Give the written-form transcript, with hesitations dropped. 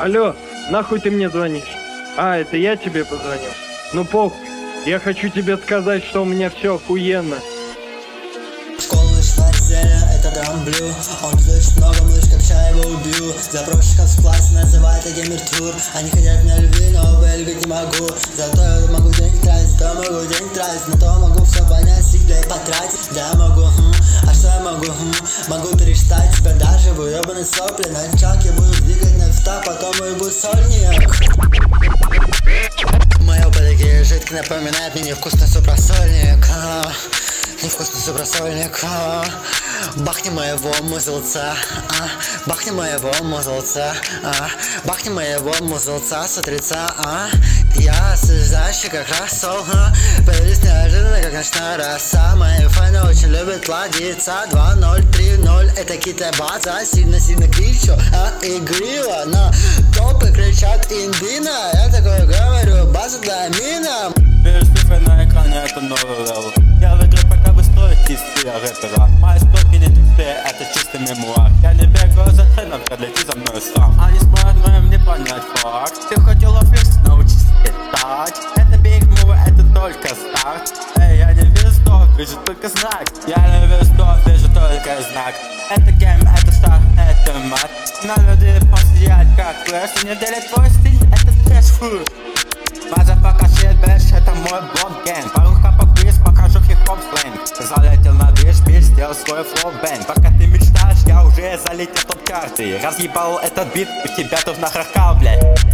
Алло, нахуй ты мне звонишь? А, это я тебе позвонил? Ну похуй, я хочу тебе сказать, что у меня все охуенно. Школа шла зеля, это драмблю. Он слышит много мышь, как чай его убью. Заброшенка в классе называют это геймертур. Они хотят меня любви, но вылюбить не могу. Зато я могу денег тратить, то могу денег тратить. На то могу все понять, всегда и потратить. Да, могу, а что я могу, могу перестать тебя даже в уебаной сопли. Началки буду двигать на фта, потом уебу сольник. Мои упадки жидко напоминает мне невкусный супросольник. Невкусный супросольник. Бахни моего музылца, бахни моего музылца, бахни моего музылца с утреца, я слезающий как рассол, появились неожиданно, как ночная роса. Мои фаны очень любят плодиться. 2-0, 3-0, это китая база. Сильно-сильно кричу, игриво. На топы кричат имбина. Я такое говорю, база для мина. Вижу цифры на экране, это новый левел. Я в игре пока вы строите из стиля рэпера. Мои строки не тексты, это чистый мемуар. Я не бегаю за трендом, лети за мной сам. Они смотрят вдвоем не понять факт. Ты хотела фикс, научись летать. Это биг мувы, это только старт. Эй, я не вижу стоп, вижу только знак. Я не вижу стоп, вижу только знак. Это гейм, это шаг, это мат. На люди посидят как флэш. И не делит твой стиль, это трэш-фуд. Мазафака shit, bitch, это мой блок-гейм. Паруха по квиз, покажу хип-хоп сленг. Залетел на движ, бит, сделал свой флоу-бэнг. Пока ты мечтаешь, я уже залетел топ-карты. Разъебал этот бит, у тебя тут нахаркал, блядь.